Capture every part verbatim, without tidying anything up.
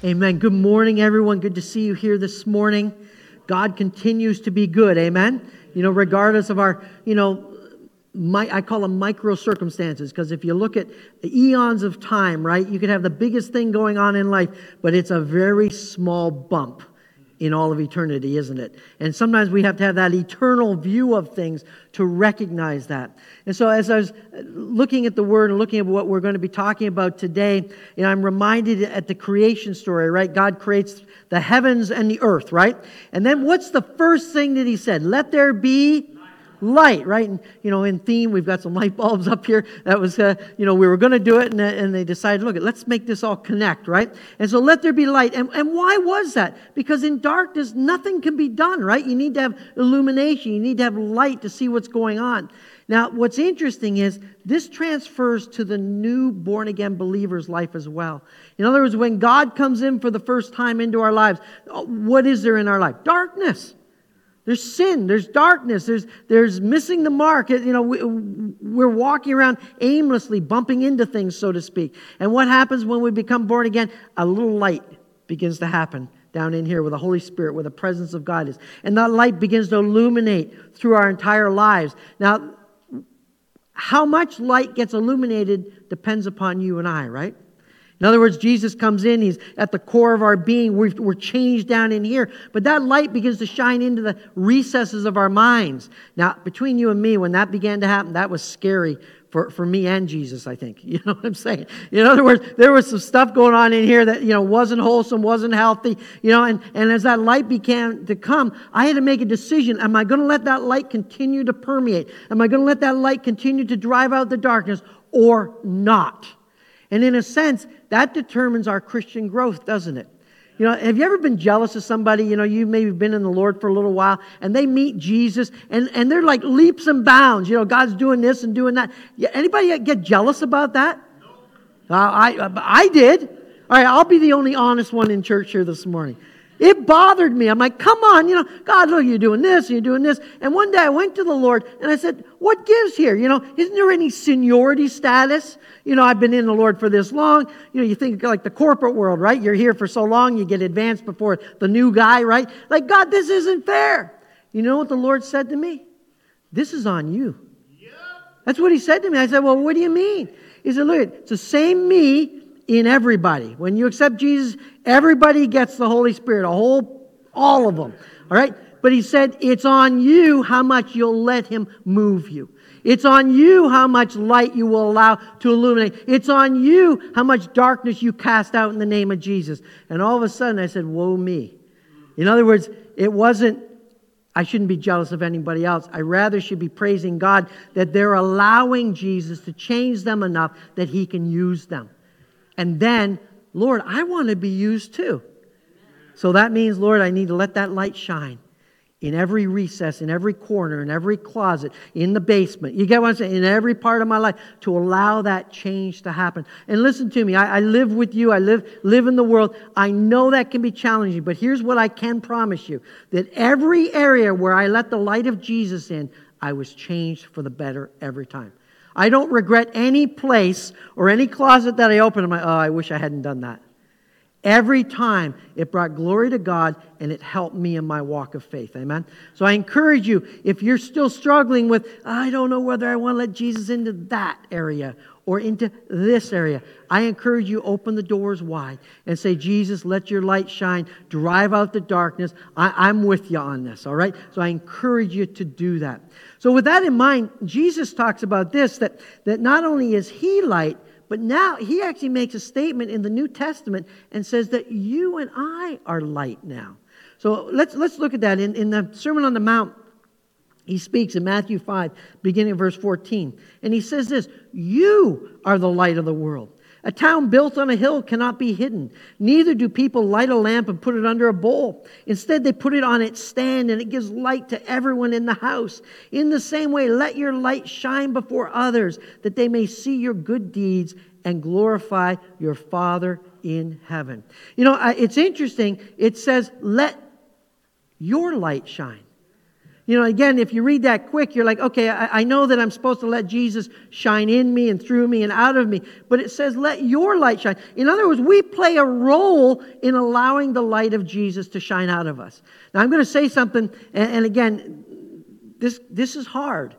Amen. Good morning, everyone. Good to see you here this morning. God continues to be good. Amen. You know, regardless of our, you know, my, I call them micro circumstances, because if you look at the eons of time, right, you could have the biggest thing going on in life, but it's a very small bump in all of eternity, isn't it? And sometimes we have to have that eternal view of things to recognize that. And so as I was looking at the Word and looking at what we're going to be talking about today, you know, I'm reminded at the creation story, right? God creates the heavens and the earth, right? And then what's the first thing that He said? Let there be light, right? And, you know, in theme, we've got some light bulbs up here. That was, uh, you know, we were going to do it, and, and they decided, look, let's make this all connect, right? And so let there be light. And, and why was that? Because in darkness, nothing can be done, right? You need to have illumination. You need to have light to see what's going on. Now, what's interesting is this transfers to the new born-again believer's life as well. In other words, when God comes in for the first time into our lives, what is there in our life? Darkness. There's sin, there's darkness, there's there's missing the mark. You know, we, we're walking around aimlessly, bumping into things, so to speak. And what happens when we become born again? A little light begins to happen down in here where the Holy Spirit, where the presence of God is. And that light begins to illuminate through our entire lives. Now, how much light gets illuminated depends upon you and I, right? In other words, Jesus comes in, He's at the core of our being. We're, we're changed down in here. But that light begins to shine into the recesses of our minds. Now, between you and me, when that began to happen, that was scary for, for me and Jesus, I think. You know what I'm saying? In other words, there was some stuff going on in here that, you know, wasn't wholesome, wasn't healthy. You know, and, and as that light began to come, I had to make a decision. Am I going to let that light continue to permeate? Am I going to let that light continue to drive out the darkness or not? And in a sense, that determines our Christian growth, doesn't it? You know, have you ever been jealous of somebody? You know, you've maybe been in the Lord for a little while, and they meet Jesus, and, and they're like leaps and bounds. You know, God's doing this and doing that. Yeah, anybody get jealous about that? No. Uh, I, I did. All right, I'll be the only honest one in church here this morning. It bothered me. I'm like, come on, you know, God, look, you're doing this, you're doing this. And one day I went to the Lord and I said, what gives here? You know, isn't there any seniority status? You know, I've been in the Lord for this long. You know, you think like the corporate world, right? You're here for so long, you get advanced before the new guy, right? Like, God, this isn't fair. You know what the Lord said to me? This is on you. That's what He said to me. I said, well, what do you mean? He said, look, it's the same me in everybody. When you accept Jesus, everybody gets the Holy Spirit, a whole, all of them. All right? But He said, it's on you how much you'll let Him move you. It's on you how much light you will allow to illuminate. It's on you how much darkness you cast out in the name of Jesus. And all of a sudden I said, woe me. In other words, it wasn't, I shouldn't be jealous of anybody else. I rather should be praising God that they're allowing Jesus to change them enough that He can use them. And then, Lord, I want to be used too. So that means, Lord, I need to let that light shine in every recess, in every corner, in every closet, in the basement. You get what I'm saying? In every part of my life to allow that change to happen. And listen to me, I, I live with you. I live, live in the world. I know that can be challenging, but here's what I can promise you. That every area where I let the light of Jesus in, I was changed for the better every time. I don't regret any place or any closet that I open. I'm like, oh, I wish I hadn't done that. Every time it brought glory to God and it helped me in my walk of faith. Amen? So I encourage you, if you're still struggling with, I don't know whether I want to let Jesus into that area or into this area, I encourage you, open the doors wide and say, Jesus, let your light shine. Drive out the darkness. I, I'm with you on this, all right? So I encourage you to do that. So with that in mind, Jesus talks about this, that, that not only is He light, but now He actually makes a statement in the New Testament and says that you and I are light now. So let's let's look at that. In, in the Sermon on the Mount, He speaks in Matthew five, beginning of verse fourteen. And He says this, you are the light of the world. A town built on a hill cannot be hidden. Neither do people light a lamp and put it under a bowl. Instead, they put it on its stand, and it gives light to everyone in the house. In the same way, let your light shine before others, that they may see your good deeds and glorify your Father in heaven. You know, it's interesting. It says, let your light shine. You You know, again, if you read that quick, you're like, okay, I, I know that I'm supposed to let Jesus shine in me and through me and out of me. But it says, let your light shine. In other words, we play a role in allowing the light of Jesus to shine out of us. Now, I'm going to say something, and, and again, this, this is hard.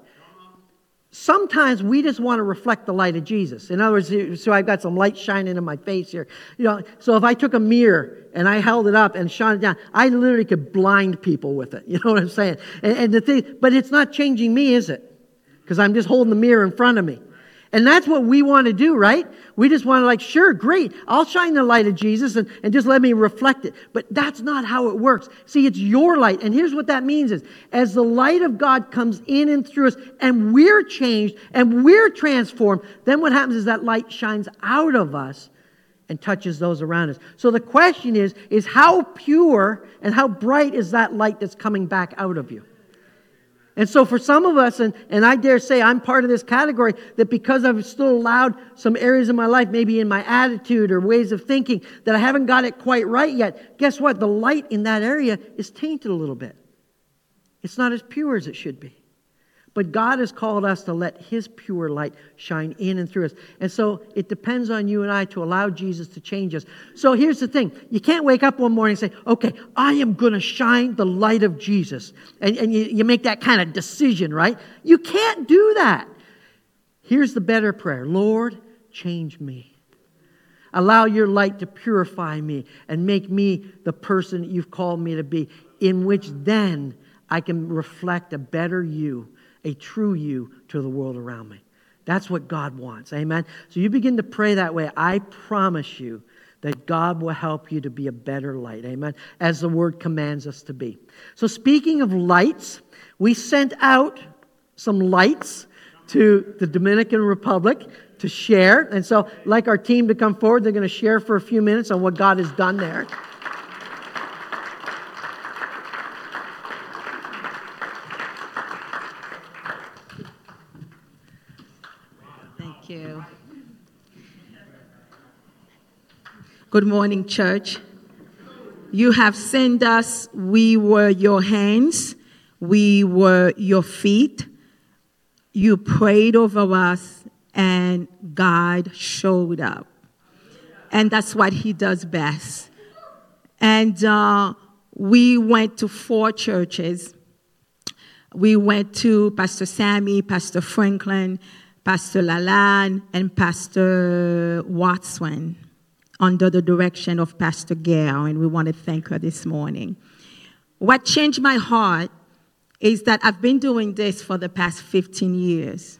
Sometimes we just want to reflect the light of Jesus. In other words, so I've got some light shining in my face here. You know, so if I took a mirror and I held it up and shone it down, I literally could blind people with it. You know what I'm saying? And, and the thing, but it's not changing me, is it? Because I'm just holding the mirror in front of me. And that's what we want to do, right? We just want to like, sure, great, I'll shine the light of Jesus and, and just let me reflect it. But that's not how it works. See, it's your light. And here's what that means is, as the light of God comes in and through us, and we're changed, and we're transformed, then what happens is that light shines out of us and touches those around us. So the question is, is how pure and how bright is that light that's coming back out of you? And so for some of us, and, and I dare say I'm part of this category, that because I've still allowed some areas of my life, maybe in my attitude or ways of thinking, that I haven't got it quite right yet, guess what? The light in that area is tainted a little bit. It's not as pure as it should be. But God has called us to let His pure light shine in and through us. And so it depends on you and I to allow Jesus to change us. So here's the thing. You can't wake up one morning and say, okay, I am going to shine the light of Jesus. And, and you, you make that kind of decision, right? You can't do that. Here's the better prayer. Lord, change me. Allow your light to purify me and make me the person you've called me to be, in which then I can reflect a better you, a true you to the world around me. That's what God wants. Amen. So you begin to pray that way. I promise you that God will help you to be a better light. Amen. As the word commands us to be. So speaking of lights, we sent out some lights to the Dominican Republic to share. And so I'd like our team to come forward. They're going to share for a few minutes on what God has done there. You. Good morning, church. You have sent us. We were your hands. We were your feet. You prayed over us, and God showed up. And that's what He does best. And uh, we went to four churches. We went to Pastor Sammy, Pastor Franklin, Pastor Lalane, and Pastor Watson under the direction of Pastor Gail, and we want to thank her this morning. What changed my heart is that I've been doing this for the past fifteen years,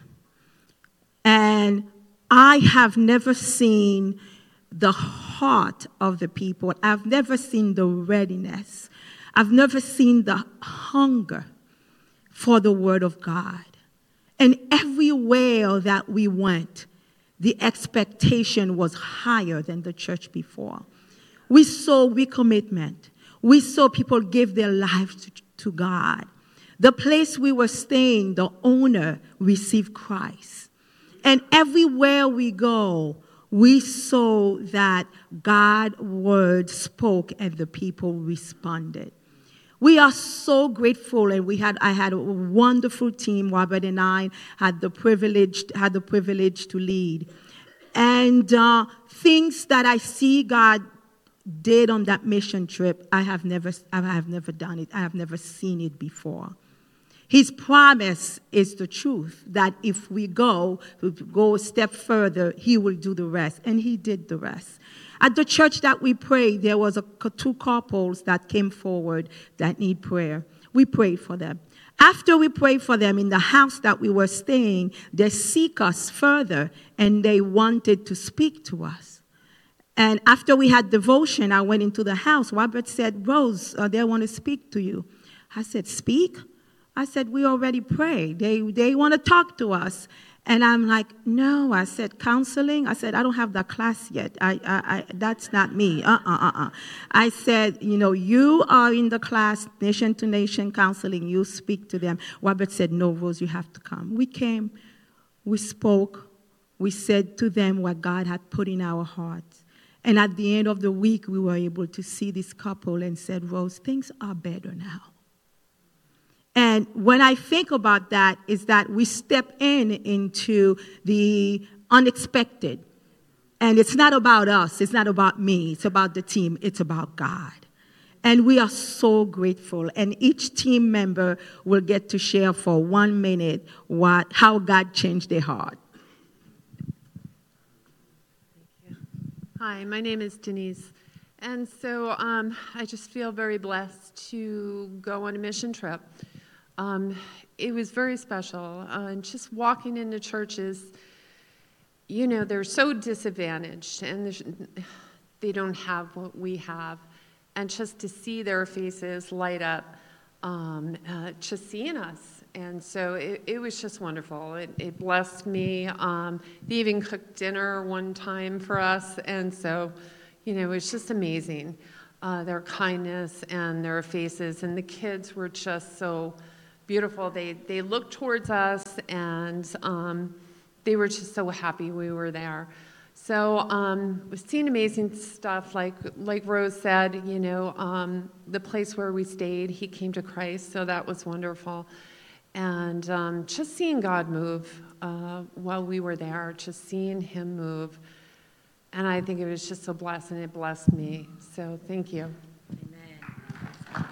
and I have never seen the heart of the people. I've never seen the readiness. I've never seen the hunger for the Word of God. And everywhere that we went, the expectation was higher than the church before. We saw recommitment. We saw people give their lives to, to God. The place we were staying, the owner received Christ. And everywhere we go, we saw that God's word spoke and the people responded. We are so grateful, and we had I had a wonderful team. Robert and I had the privilege had the privilege to lead, and uh, things that I see God did on that mission trip, I have never I have never done it. I have never seen it before. His promise is the truth that if we go, we go a step further, He will do the rest, and He did the rest. At the church that we prayed, there was a, two couples that came forward that need prayer. We prayed for them. After we prayed for them in the house that we were staying, they seek us further, and they wanted to speak to us. And after we had devotion, I went into the house. Robert said, Rose, uh, they want to speak to you. I said, speak? I said, we already prayed. They, they want to talk to us. And I'm like, no. I said, counseling? I said, I don't have that class yet. I, I, I that's not me. Uh-uh, uh-uh. I said, you know, you are in the class, nation to nation counseling. You speak to them. Robert said, no, Rose, you have to come. We came. We spoke. We said to them what God had put in our hearts. And at the end of the week, we were able to see this couple and said, Rose, things are better now. And when I think about that, is that we step in into the unexpected. And it's not about us. It's not about me. It's about the team. It's about God. And we are so grateful. And each team member will get to share for one minute what how God changed their heart. Hi, my name is Denise. And so um, I just feel very blessed to go on a mission trip. Um, it was very special. Uh, and just walking into churches, you know, they're so disadvantaged and they don't have what we have. And just to see their faces light up, um, uh, just seeing us. And so it, it was just wonderful. It, it blessed me. Um, they even cooked dinner one time for us. And so, you know, it was just amazing. Uh, their kindness and their faces. And the kids were just so beautiful. They, they looked towards us, and um, they were just so happy we were there. So um, we've seen amazing stuff, like like Rose said, you know, um, the place where we stayed, he came to Christ, so that was wonderful. And um, just seeing God move uh, while we were there, just seeing him move. And I think it was just a blessing. It blessed me. So thank you. Amen.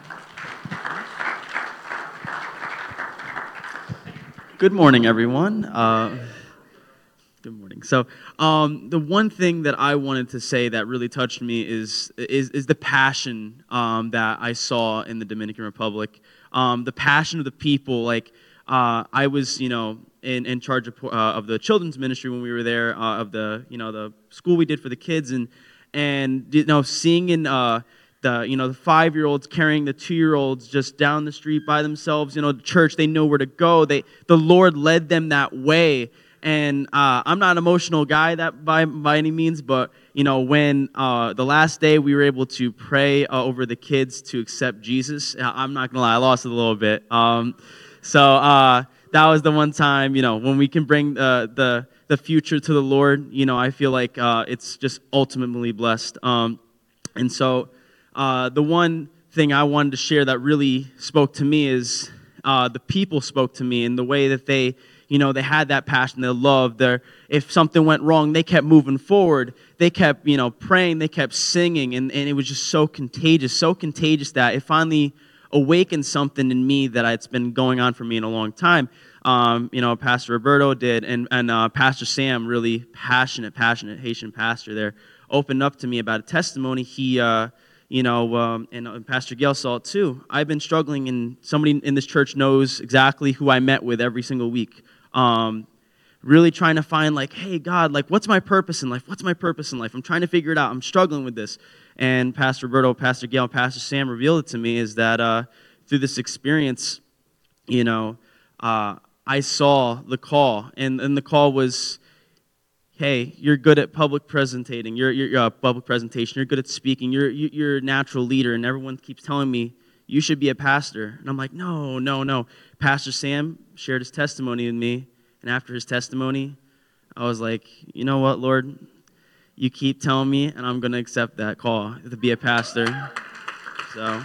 Good morning, everyone. Uh, good morning. So, um, the one thing that I wanted to say that really touched me is is, is the passion um, that I saw in the Dominican Republic. Um, the passion of the people. Like uh, I was, you know, in, in charge of, uh, of the children's ministry when we were there, uh, of the, you know, the school we did for the kids, and and you know, seeing in. Uh, The you know the five-year-olds carrying the two-year-olds just down the street by themselves. You know, the church, they know where to go. They the Lord led them that way. And uh, I'm not an emotional guy that by by any means, but you know when uh, the last day we were able to pray uh, over the kids to accept Jesus, I'm not gonna lie, I lost it a little bit. Um, so uh, that was the one time, you know, when we can bring uh, the the future to the Lord. You know, I feel like uh, it's just ultimately blessed. Um, and so. Uh, the one thing I wanted to share that really spoke to me is uh, the people spoke to me, and the way that they, you know, they had that passion, their love. Their if something went wrong, they kept moving forward. They kept, you know, praying. They kept singing, and, and it was just so contagious, so contagious that it finally awakened something in me that it's been going on for me in a long time. Um, you know, Pastor Roberto did, and and uh, Pastor Sam, really passionate, passionate Haitian pastor there, opened up to me about a testimony he. Uh, You know, um, and, and Pastor Gail saw it too. I've been struggling, and somebody in this church knows exactly who I met with every single week. Um, really trying to find, like, hey, God, like, what's my purpose in life? What's my purpose in life? I'm trying to figure it out. I'm struggling with this. And Pastor Roberto, Pastor Gail, and Pastor Sam revealed it to me is that uh, through this experience, you know, uh, I saw the call, and, and the call was, hey, you're good at public presentating. You're, you're uh, public presentation. You're good at speaking. You're you're a natural leader, and everyone keeps telling me you should be a pastor. And I'm like, no, no, no. Pastor Sam shared his testimony with me, and after his testimony, I was like, you know what, Lord, you keep telling me, and I'm going to accept that call to be a pastor. So.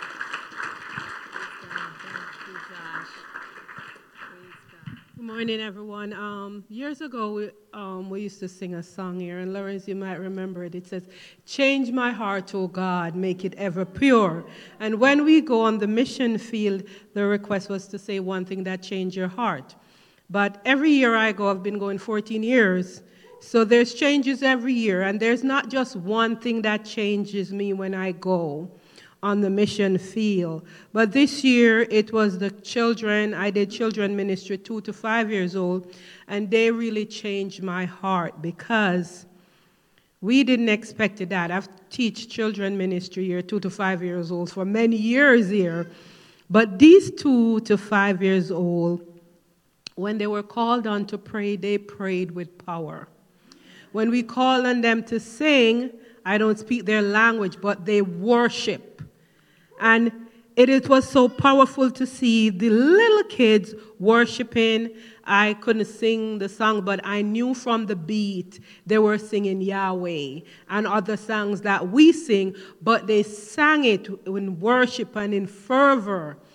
Good morning, everyone. Um, years ago, we, um, we used to sing a song here, and Lawrence, you might remember it. It says, "Change my heart, O God, make it ever pure." And when we go on the mission field, the request was to say one thing that changed your heart. But every year I go, I've been going fourteen years, so there's changes every year, and there's not just one thing that changes me when I go on the mission field. But this year, it was the children. I did children ministry, two to five years old, and they really changed my heart because we didn't expect that. I've taught children ministry here, two to five years old, for many years here. But these two to five years old, when they were called on to pray, they prayed with power. When we call on them to sing, I don't speak their language, but they worship. And it, it was so powerful to see the little kids worshiping. I couldn't sing the song, but I knew from the beat they were singing Yahweh and other songs that we sing, but they sang it in worship and in fervor.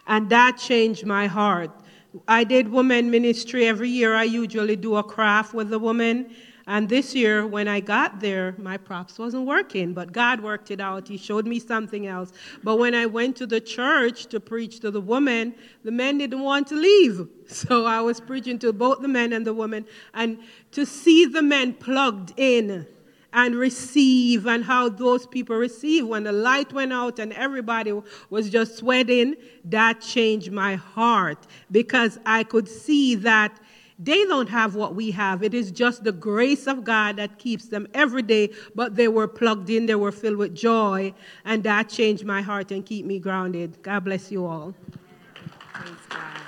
And that changed my heart. I did women ministry every year. I usually do a craft with the women. And this year, when I got there, my props wasn't working, but God worked it out. He showed me something else. But when I went to the church to preach to the women, the men didn't want to leave. So I was preaching to both the men and the women. And to see the men plugged in and receive, and how those people receive when the light went out and everybody was just sweating, that changed my heart, because I could see that they don't have what we have. It is just the grace of God that keeps them every day, but they were plugged in, they were filled with joy, and that changed my heart and keep me grounded. God bless you all. Praise God.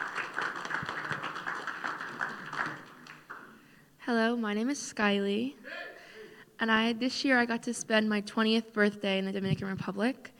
Hello, my name is Skylee, and I this year I got to spend my twentieth birthday in the Dominican Republic.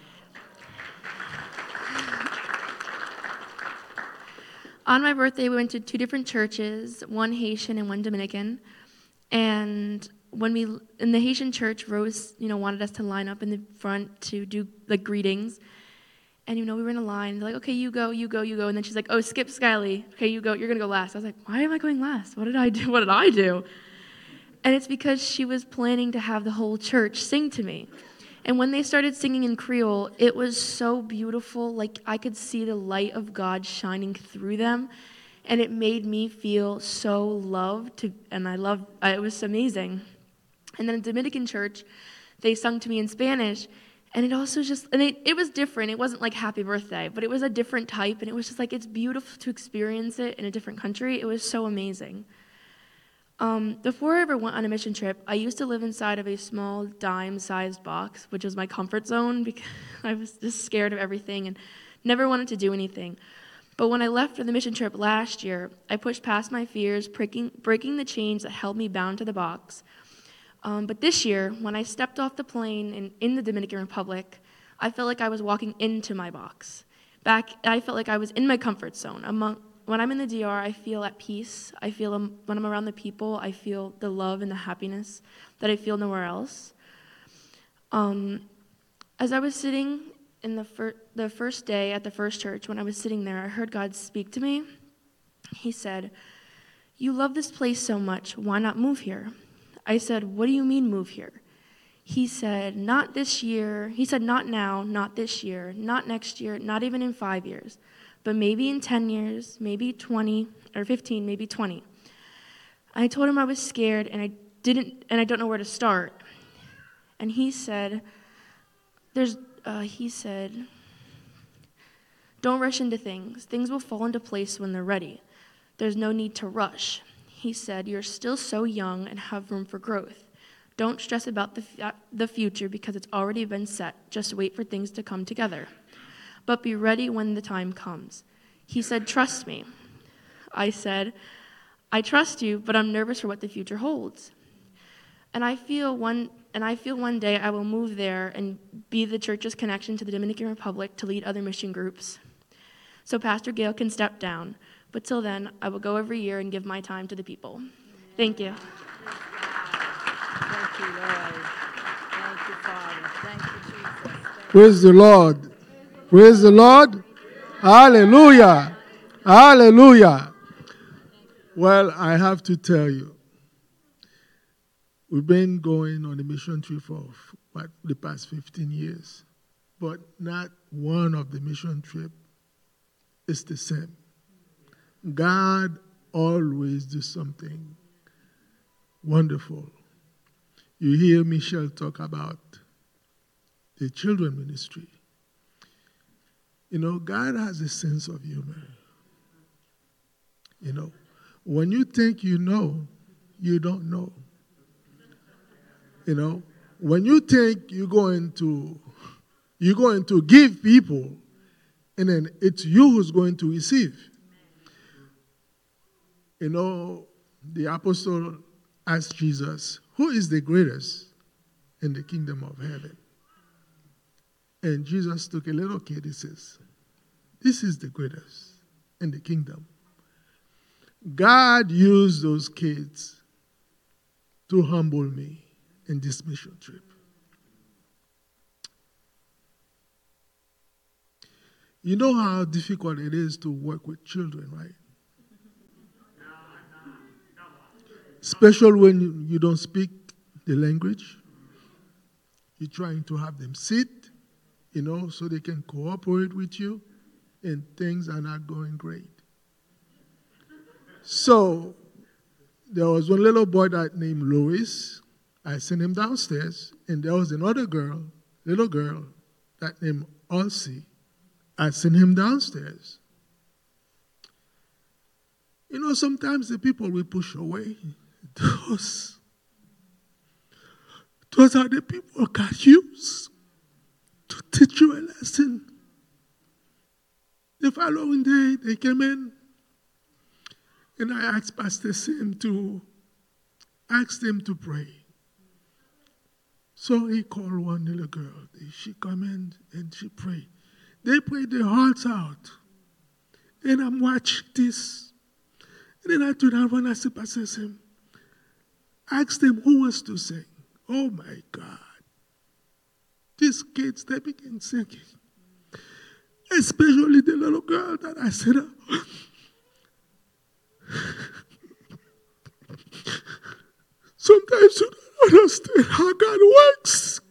On my birthday, we went to two different churches, one Haitian and one Dominican. And when we, in the Haitian church, Rose, you know, wanted us to line up in the front to do, like, greetings. And, you know, we were in a line. They're like, okay, you go, you go, you go. And then she's like, oh, skip Skylee. Okay, you go. You're going to go last. I was like, why am I going last? What did I do? What did I do? And it's because she was planning to have the whole church sing to me. And when they started singing in Creole, it was so beautiful. Like, I could see the light of God shining through them. And it made me feel so loved. To, and I loved, it was amazing. And then in Dominican church, they sung to me in Spanish. And it also just, and it, it was different. It wasn't like happy birthday, but it was a different type. And it was just like, it's beautiful to experience it in a different country. It was so amazing. Um, before I ever went on a mission trip, I used to live inside of a small dime-sized box, which was my comfort zone because I was just scared of everything and never wanted to do anything. But when I left for the mission trip last year, I pushed past my fears, breaking, breaking the chains that held me bound to the box. Um, but this year, when I stepped off the plane in, in the Dominican Republic, I felt like I was walking into my box. Back, I felt like I was in my comfort zone. Among, when I'm in the D R, I feel at peace. I feel um, when I'm around the people, I feel the love and the happiness that I feel nowhere else. Um, as I was sitting in the, fir- the first day at the first church, when I was sitting there, I heard God speak to me. He said, "You love this place so much, why not move here?" I said, "What do you mean move here?" He said, "Not this year." He said, "Not now, not this year, not next year, not even in five years, but maybe in ten years, maybe twenty, or fifteen, maybe twenty. I told him I was scared and I didn't, and I don't know where to start. And he said, "There's," uh, he said, "Don't rush into things. Things will fall into place when they're ready. There's no need to rush." He said, "You're still so young and have room for growth. Don't stress about the, f- the future because it's already been set. Just wait for things to come together. But be ready when the time comes." He said, "Trust me." I said, "I trust you, but I'm nervous for what the future holds." And I feel one and I feel one day I will move there and be the church's connection to the Dominican Republic to lead other mission groups. So Pastor Gail can step down. But till then, I will go every year and give my time to the people. Thank you. Thank you, Lord. Thank you, Father. Thank you, Jesus. Praise the Lord. Praise the Lord. Hallelujah. Hallelujah. Well, I have to tell you, we've been going on a mission trip for what, the past fifteen years, but not one of the mission trip is the same. God always does something wonderful. You hear Michelle talk about the children ministry. You know, God has a sense of humor. You know, when you think you know, you don't know. You know, when you think you're going to, you're going to give people, and then it's you who's going to receive. You know, the apostle asked Jesus, "Who is the greatest in the kingdom of heaven?" And Jesus took a little kid, he says, "This is the greatest in the kingdom." God used those kids to humble me in this mission trip. You know how difficult it is to work with children, right? Especially when you, you don't speak the language. You're trying to have them sit, you know, so they can cooperate with you, and things are not going great. So there was one little boy that named Louis. I sent him downstairs, and there was another girl, little girl, that named Elsie. I sent him downstairs. You know, sometimes the people we push away, those, those are the people God used to teach you a lesson. The following day, they came in, and I asked Pastor Sim to ask them to pray. So he called one little girl. She come in and she prayed. They prayed their hearts out. And I'm watching this. And then I turned around and I said, Pastor Sim, ask them who wants to sing. Oh my God. These kids, they begin singing. Especially the little girl that I said, oh. Sometimes you don't understand how God works.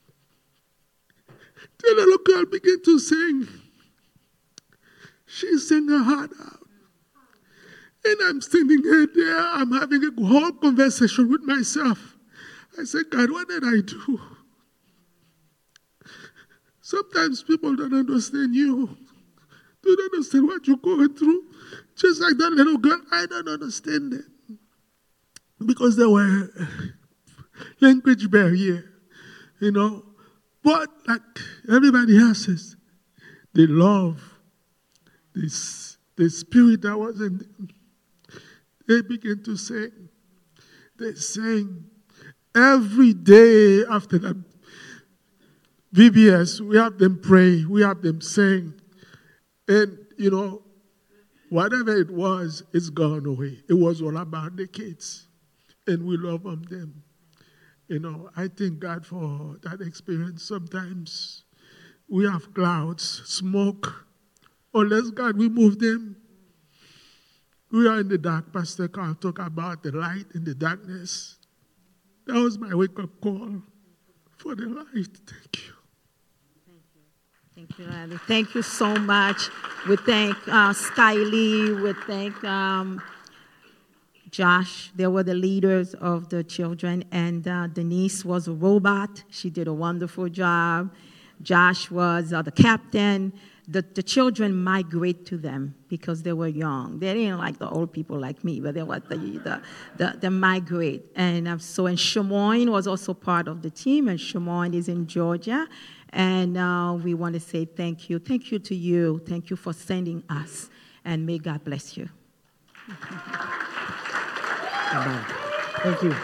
The little girl began to sing. She sang her heart out. And I'm standing here there, I'm having a whole conversation with myself. I said, God, what did I do? Sometimes people don't understand you. They don't understand what you're going through. Just like that little girl, I don't understand it. Because there were language barrier, you know. But like everybody else says, they love this, the spirit that was in them. They began to sing. They sang every day after that V B S. We have them pray. We have them sing. And, you know, whatever it was, it's gone away. It was all about the kids. And we love them. You know, I thank God for that experience. Sometimes we have clouds, smoke. Unless God remove them, we are in the dark. Pastor Carl talk about the light in the darkness. That was my wake-up call for the light. Thank you. Thank you, Larry. Thank you so much. We thank uh, Skylee. We thank um, Josh. They were the leaders of the children. And uh, Denise was a robot. She did a wonderful job. Josh was uh, the captain. The, the children migrate to them because they were young. They didn't like the old people like me, but they were the, the, the, the migrate. And um, so, and Shamoin was also part of the team, and Shamoin is in Georgia. And uh, we want to say thank you. Thank you to you. Thank you for sending us. And may God bless you. Amen. Thank you.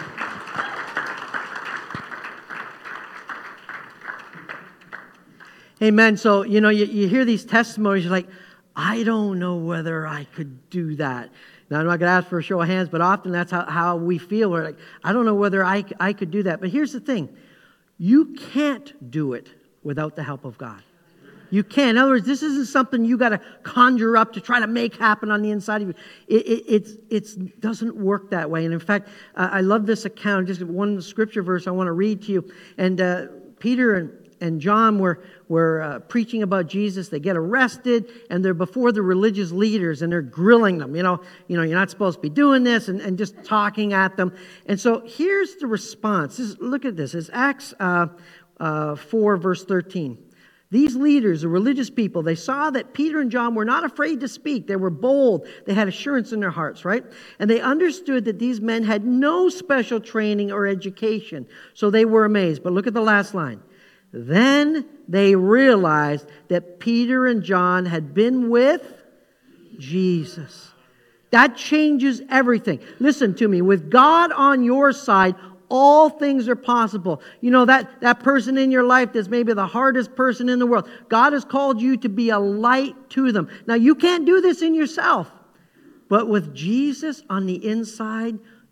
Amen. So, you know, you, you hear these testimonies, you're like, I don't know whether I could do that. Now, I'm not going to ask for a show of hands, but often that's how, how we feel. We're like, I don't know whether I, I could do that. But here's the thing. You can't do it without the help of God. You can't. In other words, this isn't something you got to conjure up to try to make happen on the inside of you. It, it it's, it's doesn't work that way. And in fact, uh, I love this account. Just one scripture verse I want to read to you. And uh, Peter and And John were, were uh, preaching about Jesus. They get arrested, and they're before the religious leaders, and they're grilling them. You know, you know, you're not supposed to be doing this, and, and just talking at them. And so here's the response. This is, look at this. It's Acts uh, uh, four, verse thirteen. These leaders, the religious people, they saw that Peter and John were not afraid to speak. They were bold. They had assurance in their hearts, right? And they understood that these men had no special training or education. So they were amazed. But look at the last line. Then they realized that Peter and John had been with Jesus. That changes everything. Listen to me. With God on your side, all things are possible. You know, that, that person in your life that's maybe the hardest person in the world. God has called you to be a light to them. Now, you can't do this in yourself. But with Jesus on the inside,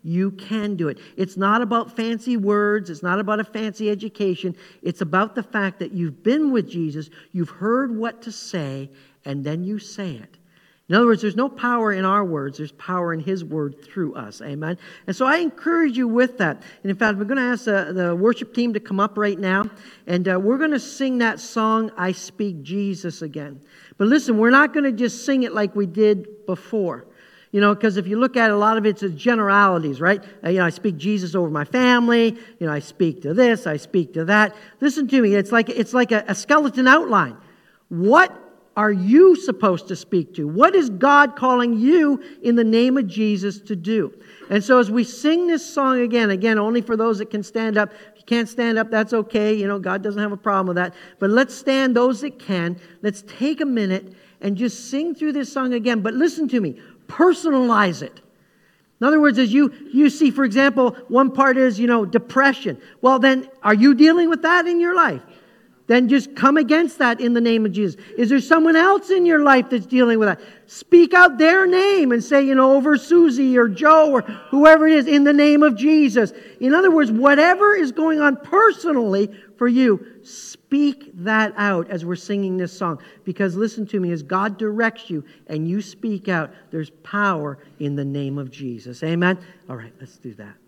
You can do it. It's not about fancy words. It's not about a fancy education. It's about the fact that you've been with Jesus, you've heard what to say, and then you say it. In other words, there's no power in our words. There's power in His word through us. Amen? And so I encourage you with that. And in fact, we're going to ask the, the worship team to come up right now. And uh, we're going to sing that song, I Speak Jesus, again. But listen, we're not going to just sing it like we did before. You know, because if you look at it, a lot of it's generalities, right? Uh, you know, I speak Jesus over my family. You know, I speak to this. I speak to that. Listen to me. It's like it's like a, a skeleton outline. What are you supposed to speak to? What is God calling you in the name of Jesus to do? And so as we sing this song again, again, only for those that can stand up. If you can't stand up, that's okay. You know, God doesn't have a problem with that. But let's stand, those that can. Let's take a minute and just sing through this song again. But listen to me. Personalize it. In other words, as you, you see, for example, one part is, you know, depression. Well, then, are you dealing with that in your life? Then just come against that in the name of Jesus. Is there someone else in your life that's dealing with that? Speak out their name and say, you know, over Susie or Joe or whoever it is, in the name of Jesus. In other words, whatever is going on personally for you, speak that out as we're singing this song. Because listen to me, as God directs you and you speak out, there's power in the name of Jesus. Amen? All right, let's do that.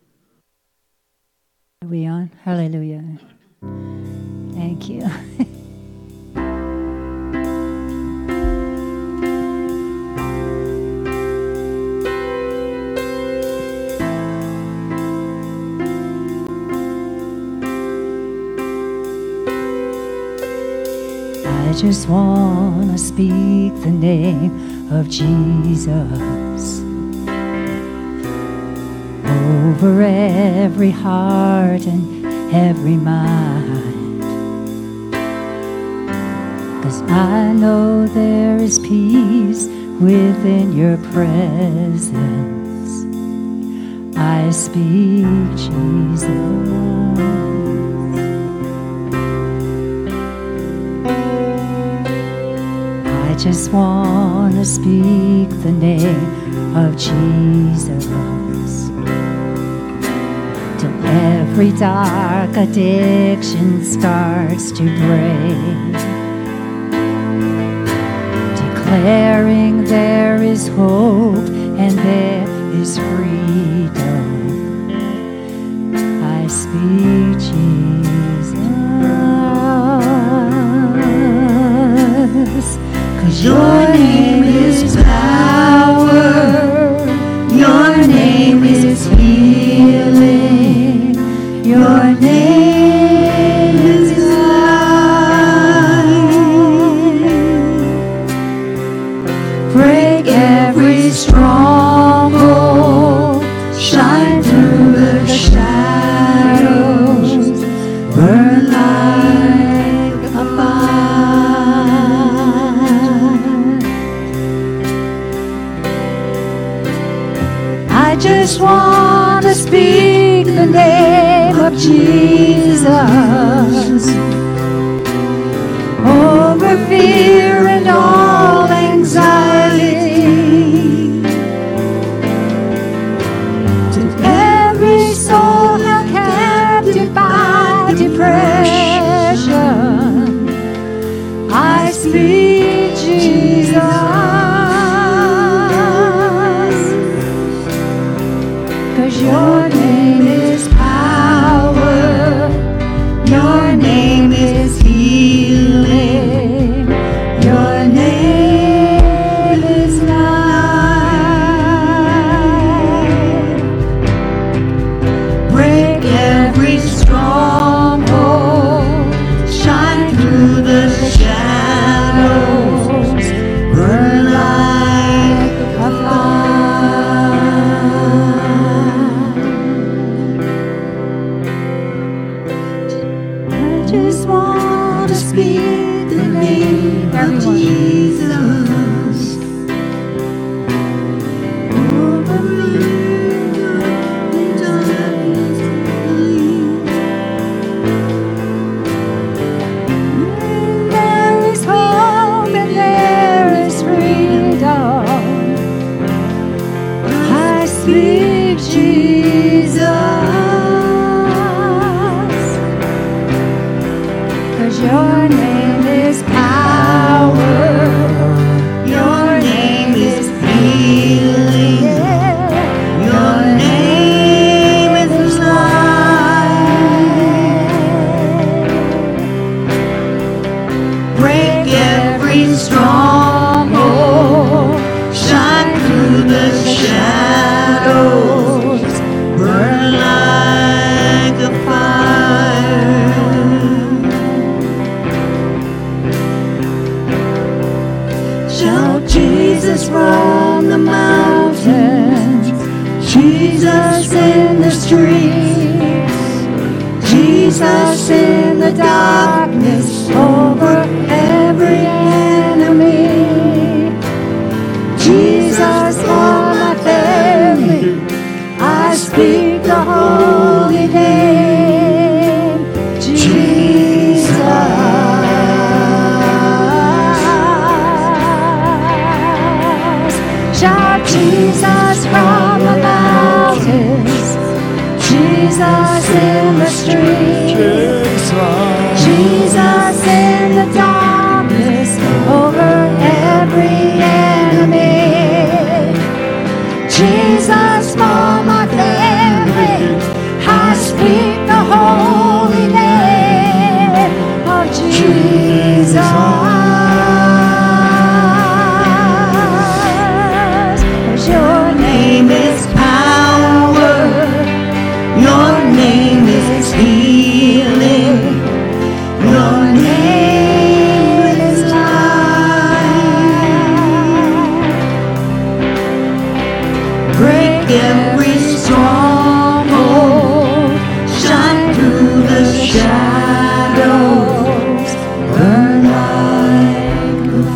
Are we on? Hallelujah. Thank you. I just want to speak the name of Jesus over every heart and every mind, 'cause I know there is peace within your presence. I speak Jesus. I just want to speak the name of Jesus till every dark addiction starts to break, declaring there is hope and there is freedom. I speak Jesus, 'cause your name is power, your name is healing, your name is life. Break every stronghold, shine through the shadows, burn like a fire. I just want to speak the name of Jesus over fear and all anxiety, to every soul held captive by depression. I speak Jesus, 'cause your name is power, your name is healing, your name is life. Break every stronghold, shine through the shadows, burn like a fire. Jesus in the darkness over every enemy. Jesus for my family, I speak the holy name. Jesus. Shout Jesus from the mountains, Jesus in the streets, Jesus in the darkness over every enemy. Jesus for my family, I speak the holy name of Jesus. 'Cause your name is power, your name is healing, your name is life. Break every stronghold, shine through the shadows, burn like a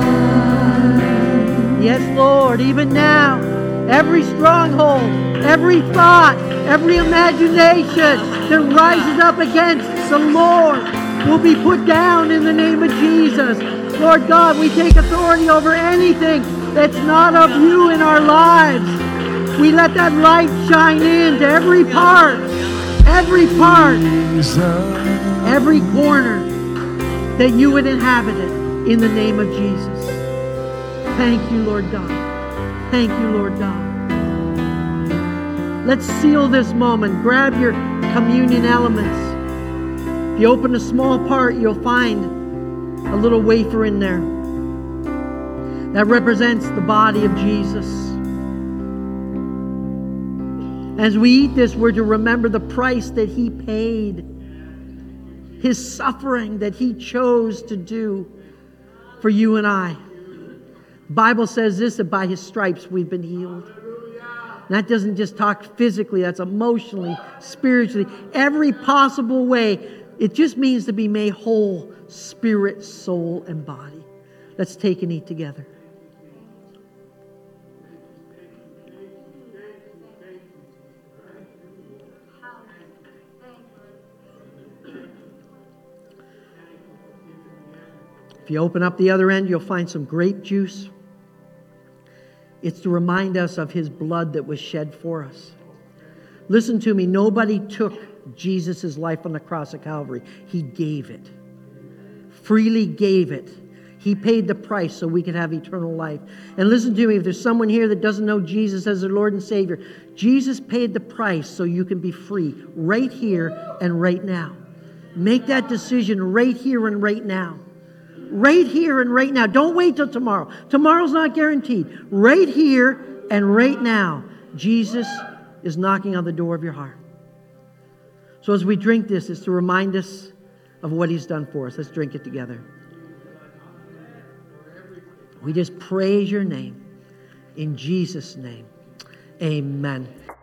fire. Yes, Lord, even now, every stronghold, every thought, every imagination that rises up against the Lord will be put down in the name of Jesus. Lord God, we take authority over anything that's not of you in our lives. We let that light shine into every part, every part, every corner that you would inhabit it in the name of Jesus. Thank you, Lord God. Thank you, Lord God. Let's seal this moment. Grab your communion elements. If you open a small part, you'll find a little wafer in there that represents the body of Jesus. As we eat this, we're to remember the price that he paid, his suffering that he chose to do for you and I. The Bible says this, that by his stripes we've been healed. And that doesn't just talk physically, that's emotionally, spiritually, every possible way. It just means to be made whole, spirit, soul, and body. Let's take and eat together. If you open up the other end, you'll find some grape juice. It's to remind us of his blood that was shed for us. Listen to me, nobody took Jesus' life on the cross of Calvary. He gave it. Freely gave it. He paid the price so we could have eternal life. And listen to me, if there's someone here that doesn't know Jesus as their Lord and Savior, Jesus paid the price so you can be free right here and right now. Make that decision right here and right now. Right here and right now. Don't wait till tomorrow. Tomorrow's not guaranteed. Right here and right now, Jesus is knocking on the door of your heart. So as we drink this, it's to remind us of what he's done for us. Let's drink it together. We just praise your name. In Jesus' name, amen.